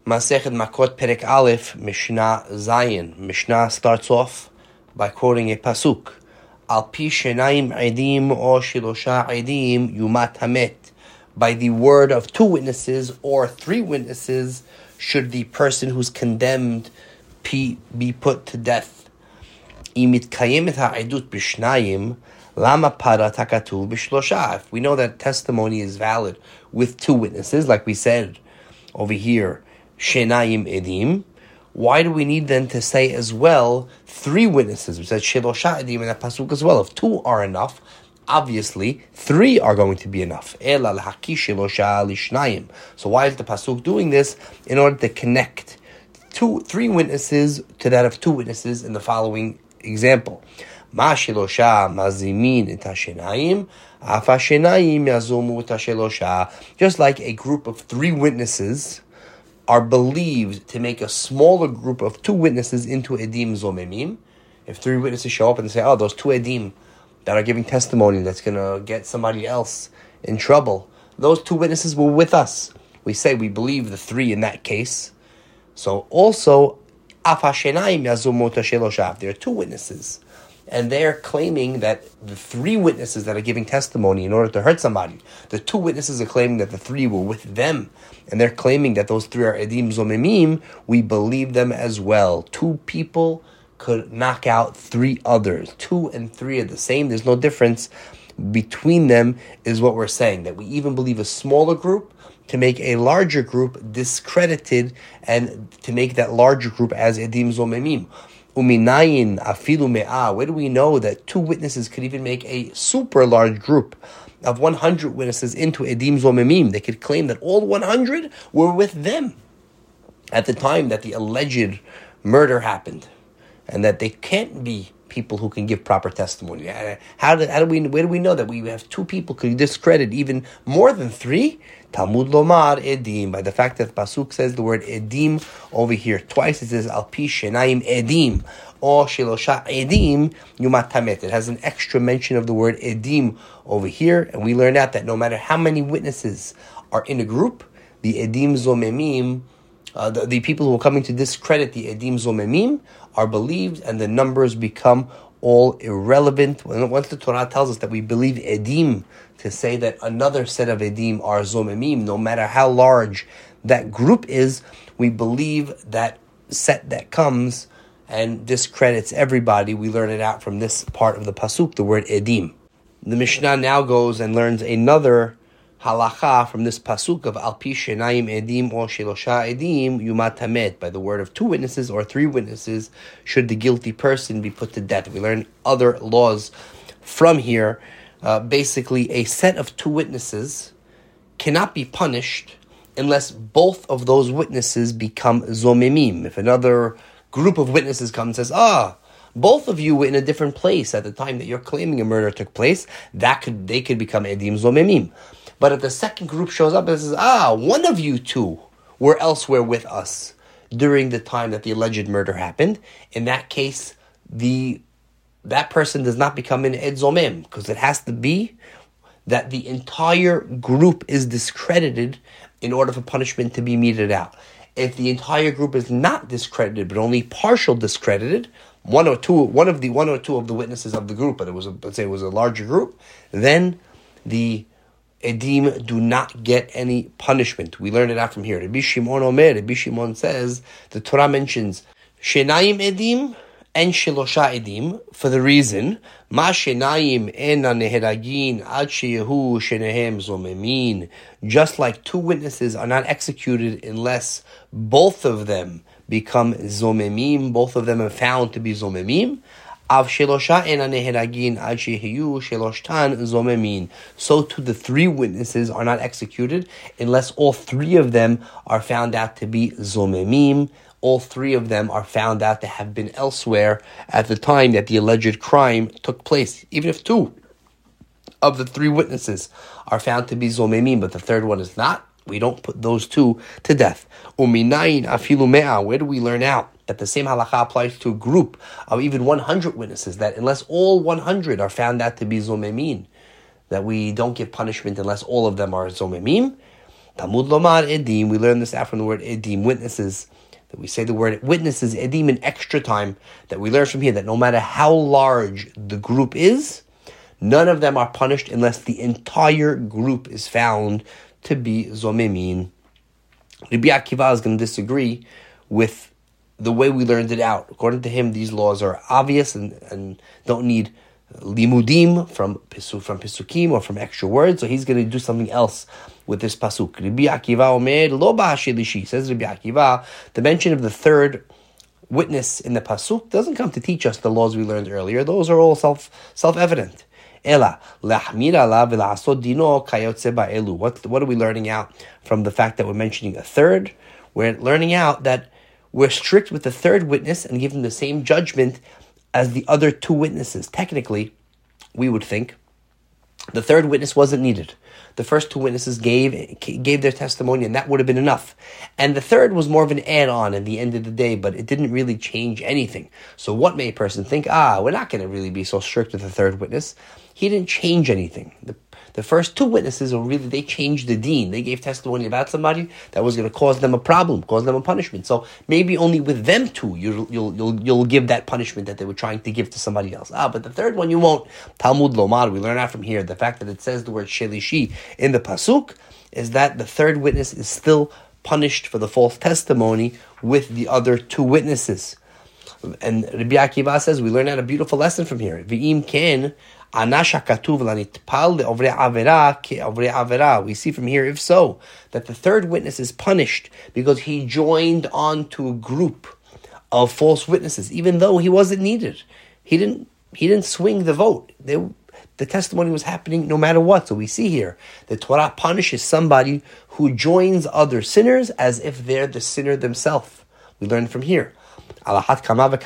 Masechet Makot Perek Aleph, Mishnah Zayin. Mishnah starts off by quoting a pasuk. Al pi shenaim edim or shilosha edim yumat hamet. By the word of two witnesses or three witnesses should the person who's condemned be put to death. Imit kayemet ha'edut b'shnayim lama para takatuv b'shlosha. If we know that testimony is valid with two witnesses, like we said over here, shenayim edim, why do we need then to say as well three witnesses? We said shelosha edim in that pasuk as well. If two are enough, obviously three are going to be enough. Ela l'haki shelosha lishnayim. So why is the pasuk doing this? In order to connect three witnesses to that of two witnesses in the following example. Ma shelosha mazimin et hashenayim, afa shenayim yazumu et hashelosha. Just like a group of three witnesses are believed to make a smaller group of two witnesses into edim zomemim. If three witnesses show up and say, oh, those two edim that are giving testimony that's going to get somebody else in trouble, those two witnesses were with us. We say we believe the three in that case. So also, af hashenayim yazumot hashelosha. There are two witnesses, and they're claiming that the three witnesses that are giving testimony in order to hurt somebody, the two witnesses are claiming that the three were with them, and they're claiming that those three are edim zomemim. We believe them as well. Two people could knock out three others. Two and three are the same. There's no difference between them, is what we're saying. That we even believe a smaller group to make a larger group discredited, and to make that larger group as edim zomemim. Uminayin afilu me'ah. Where do we know that two witnesses could even make a super large group of 100 witnesses into edim zomemim? They could claim that all 100 were with them at the time that the alleged murder happened, and that they can't be people who can give proper testimony. Where do we know that we have two people could discredit even more than three? Talmud lomar edim, by the fact that pasuk says the word edim over here twice. It says al pi shenaim edim or shelosha edim yumat hamet. It has an extra mention of the word edim over here, and we learn out that no matter how many witnesses are in a group, the edim zomemim, the people who are coming to discredit the edim zomemim, are believed, and the numbers become all irrelevant. Once the Torah tells us that we believe edim, to say that another set of edim are zomemim, no matter how large that group is, we believe that set that comes and discredits everybody. We learn it out from this part of the pasuk, the word edim. The Mishnah now goes and learns another halacha from this pasuk of al pi shenaim edim or shelosha edim yumat hamet. By the word of two witnesses or three witnesses should the guilty person be put to death. We learn other laws from here. Basically, a set of two witnesses cannot be punished unless both of those witnesses become zomemim. If another group of witnesses comes and says, both of you were in a different place at the time that you're claiming a murder took place, they could become edim zomemim. But if the second group shows up and says, one of you two were elsewhere with us during the time that the alleged murder happened, in that case, that person does not become an ed zomem, because it has to be that the entire group is discredited in order for punishment to be meted out. If the entire group is not discredited, but only partial discredited, one or two of the witnesses of the group, but let's say it was a larger group, then the edim do not get any punishment. We learn it out from here. Rabbi Shimon says, the Torah mentions shenayim edim and shelosha edim for the reason ma shenayim ena neheragin ad sheyehu shenehem zomemin. Just like two witnesses are not executed unless both of them become zomemim, both of them are found to be zomemim. Av shelosha ena neheragin ad sheyehu sheloshtan zomemin. So too the three witnesses are not executed unless all three of them are found out to be zomemim. All three of them are found out to have been elsewhere at the time that the alleged crime took place. Even if two of the three witnesses are found to be zomemim, but the third one is not, we don't put those two to death. Uminayin afilu me'ah. Where do we learn out that the same halacha applies to a group of even 100 witnesses, that unless all 100 are found out to be zomemim, that we don't give punishment unless all of them are zomemim? Talmud lomar edim. We learn this out from the word edim, witnesses. That we say the word witnesses, edim, in extra time. That we learn from here that no matter how large the group is, none of them are punished unless the entire group is found to be zomimin. Rabbi Akiva is going to disagree with the way we learned it out. According to him, these laws are obvious and don't need limudim from Pesukim or from extra words, so he's going to do something else with this pasuk. Rabbi Akiva omer lo ba'ashilishi, says Rabbi Akiva, the mention of the third witness in the pasuk doesn't come to teach us the laws we learned earlier. Those are all self-evident. Ela lahmir alav v'la'asod dino kayotze ba'elu. What are we learning out from the fact that we're mentioning a third? We're learning out that we're strict with the third witness and give him the same judgment as the other two witnesses. Technically, we would think the third witness wasn't needed. The first two witnesses gave their testimony, and that would have been enough. And the third was more of an add-on at the end of the day, but it didn't really change anything. So what may a person think? We're not going to really be so strict with the third witness. He didn't change anything. The first two witnesses they changed the deen. They gave testimony about somebody that was going to cause them a problem, cause them a punishment. So maybe only with them two you'll give that punishment that they were trying to give to somebody else. But the third one you won't. Talmud lomar, we learn out from here, the fact that it says the word shelishi in the pasuk is that the third witness is still punished for the false testimony with the other two witnesses. And Rabbi Akiva says we learn out a beautiful lesson from here. V'im ken anasha katuv lanitpal le'ovrei avera ke'ovrei avera. We see from here, if so, that the third witness is punished because he joined on to a group of false witnesses, even though he wasn't needed. He didn't swing the vote. The testimony was happening no matter what. So we see here the Torah punishes somebody who joins other sinners as if they're the sinner themselves. We learn from here. How much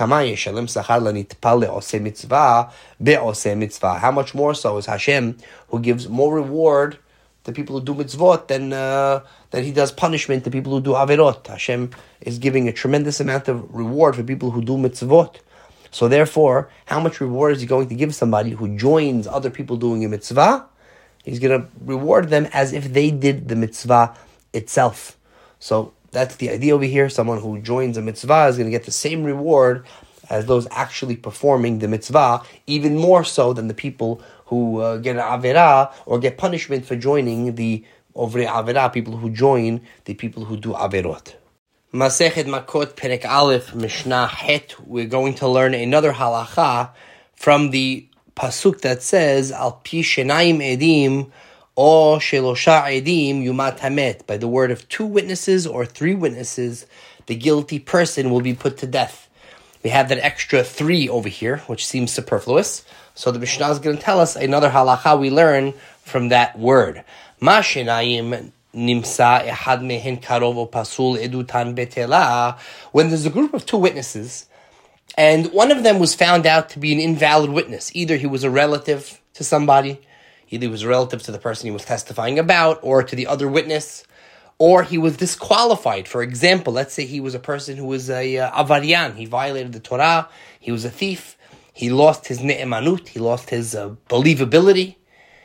more so is Hashem, who gives more reward to people who do mitzvot than he does punishment to people who do averot. Hashem is giving a tremendous amount of reward for people who do mitzvot. So therefore, how much reward is he going to give somebody who joins other people doing a mitzvah? He's going to reward them as if they did the mitzvah itself. So that's the idea over here. Someone who joins a mitzvah is going to get the same reward as those actually performing the mitzvah, even more so than the people who get an averah or get punishment for joining the ovrei averah, people who join the people who do averot. Masechet Makot Perek Aleph Mishnah Het. We're going to learn another halacha from the pasuk that says Al pi shenayim edim o shelosha edim yumat hamet. By the word of two witnesses or three witnesses, the guilty person will be put to death. We have that extra three over here, which seems superfluous. So the Mishnah is going to tell us another halacha we learn from that word. Ma shenayim nimsa ehad mehen karov o pasul edutan betela. When there's a group of two witnesses, and one of them was found out to be an invalid witness. Either he was a relative to somebody, either he was a relative to the person he was testifying about, or to the other witness, or he was disqualified. For example, let's say he was a person who was a avarian. He violated the Torah. He was a thief. He lost his ne'emanut. He lost his believability.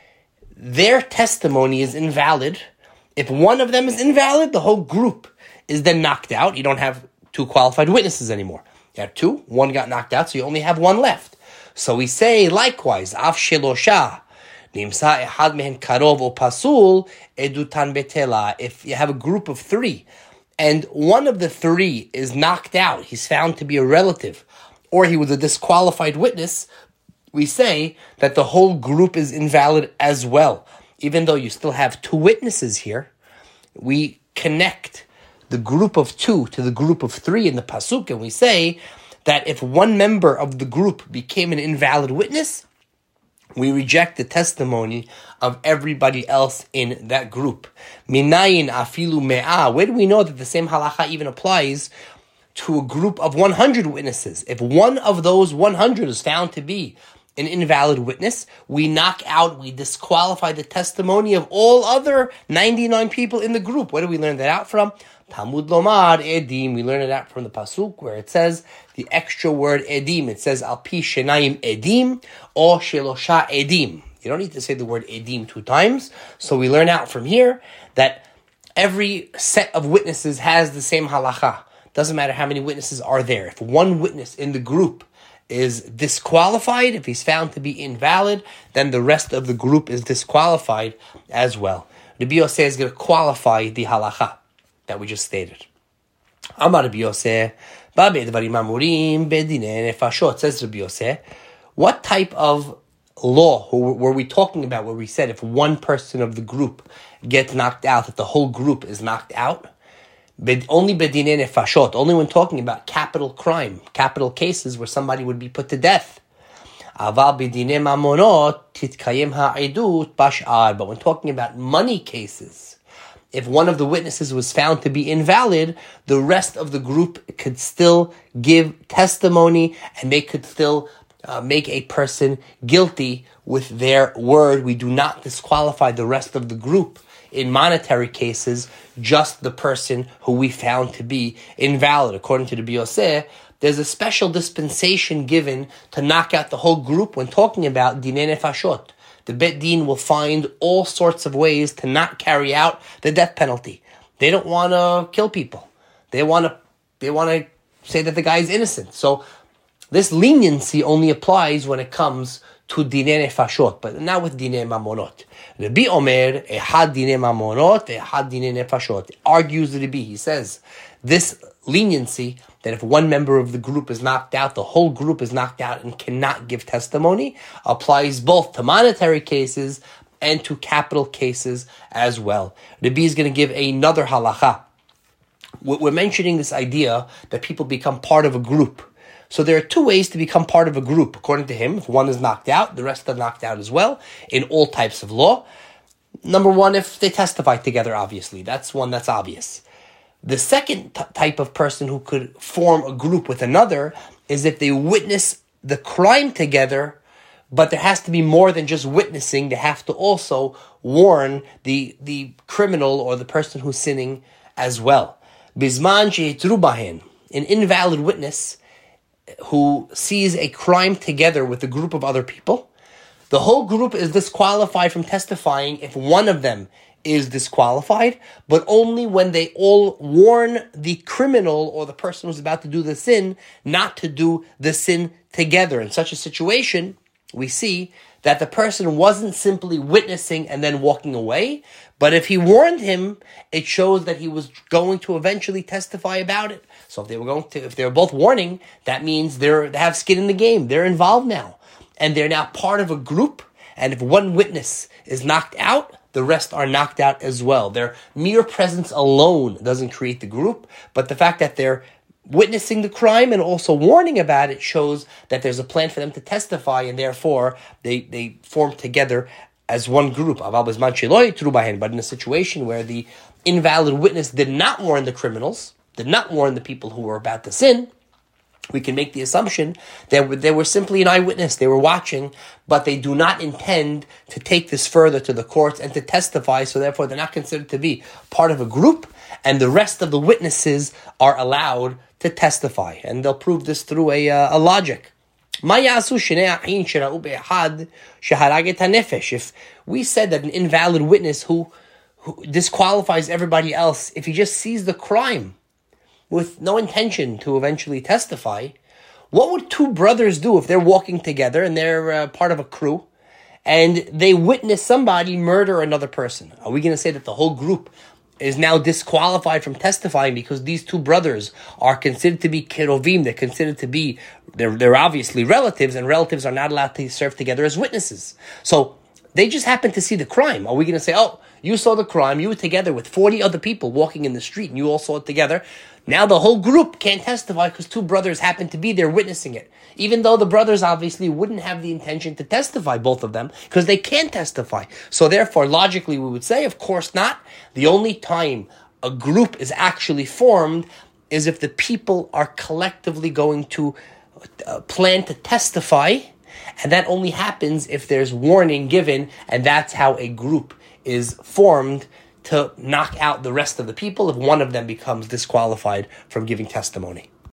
Their testimony is invalid. If one of them is invalid, the whole group is then knocked out. You don't have two qualified witnesses anymore. You have two. One got knocked out, so you only have one left. So we say, likewise, Av Shelosha, Nimsa Ehad Mehen Karov O Pasul, Edutan Betela. If you have a group of three, and one of the three is knocked out, he's found to be a relative, or he was a disqualified witness, we say that the whole group is invalid as well. Even though you still have two witnesses here, we connect the group of two to the group of three in the pasuk, and we say that if one member of the group became an invalid witness, we reject the testimony of everybody else in that group. Minayin afilu me'ah. Where do we know that the same halacha even applies to a group of 100 witnesses? If one of those 100 is found to be an invalid witness, we knock out, we disqualify the testimony of all other 99 people in the group. Where do we learn that out from? Talmud lomar edim. We learn it out from the pasuk where it says the extra word edim. It says al pi shenayim edim or shelosha edim. You don't need to say the word edim two times. So we learn out from here that every set of witnesses has the same halacha. Doesn't matter how many witnesses are there. If one witness in the group is disqualified, if he's found to be invalid, then the rest of the group is disqualified as well. Rabbi Yosef is going to qualify the halacha that we just stated. Amar Rabbi Yosef, says Rabbi Yosef, what type of law were we talking about where we said if one person of the group gets knocked out, that the whole group is knocked out? Only bedinei nefashot, only when talking about capital crime, capital cases where somebody would be put to death. Aval bedinei mamonot titkayem ha'edut bash'ar. But when talking about money cases, if one of the witnesses was found to be invalid, the rest of the group could still give testimony and they could still make a person guilty with their word. We do not disqualify the rest of the group in monetary cases, just the person who we found to be invalid. According to the Rabbi Yosef, there's a special dispensation given to knock out the whole group when talking about dinei nefashot. The Bet Din will find all sorts of ways to not carry out the death penalty. They don't want to kill people. They want to say that the guy is innocent. So this leniency only applies when it comes to dinei nefashot, but not with dinei mamonot. Rabbi Omer, ehad dinei mamonot, ehad dinei nefashot. Argues Rabbi, he says, this leniency, that if one member of the group is knocked out, the whole group is knocked out and cannot give testimony, applies both to monetary cases and to capital cases as well. Rabbi is going to give another halacha. We're mentioning this idea that people become part of a group. So there are two ways to become part of a group. According to him, if one is knocked out, the rest are knocked out as well, in all types of law. Number one, if they testify together, obviously. That's one that's obvious. The second type of person who could form a group with another is if they witness the crime together, but there has to be more than just witnessing. They have to also warn the criminal or the person who's sinning as well. Bizman she'itru bahen, an invalid witness who sees a crime together with a group of other people, the whole group is disqualified from testifying if one of them is disqualified, but only when they all warn the criminal or the person who's about to do the sin not to do the sin together. In such a situation, we see that the person wasn't simply witnessing and then walking away, but if he warned him, it shows that he was going to eventually testify about it. So if they were both warning, that means they have skin in the game. They're involved now, and they're now part of a group. And if one witness is knocked out, the rest are knocked out as well. Their mere presence alone doesn't create the group, but the fact that they're witnessing the crime and also warning about it shows that there's a plan for them to testify, and therefore they form together as one group. But in a situation where the invalid witness did not warn the criminals, did not warn the people who were about to sin, we can make the assumption that they were simply an eyewitness. They were watching, but they do not intend to take this further to the courts and to testify, so therefore they're not considered to be part of a group, and the rest of the witnesses are allowed to testify. And they'll prove this through a logic. If we said that an invalid witness who disqualifies everybody else, if he just sees the crime with no intention to eventually testify, what would two brothers do if they're walking together and they're part of a crew and they witness somebody murder another person? Are we going to say that the whole group is now disqualified from testifying because these two brothers are considered to be kerovim? They're considered to be, they're obviously relatives, and relatives are not allowed to serve together as witnesses. So they just happen to see the crime. Are we going to say, oh, you saw the crime, you were together with 40 other people walking in the street, and you all saw it together. Now the whole group can't testify because two brothers happen to be there witnessing it. Even though the brothers obviously wouldn't have the intention to testify, both of them, because they can't testify. So therefore, logically, we would say, of course not. The only time a group is actually formed is if the people are collectively going to plan to testify, and that only happens if there's warning given, and that's how a group is formed to knock out the rest of the people if one of them becomes disqualified from giving testimony.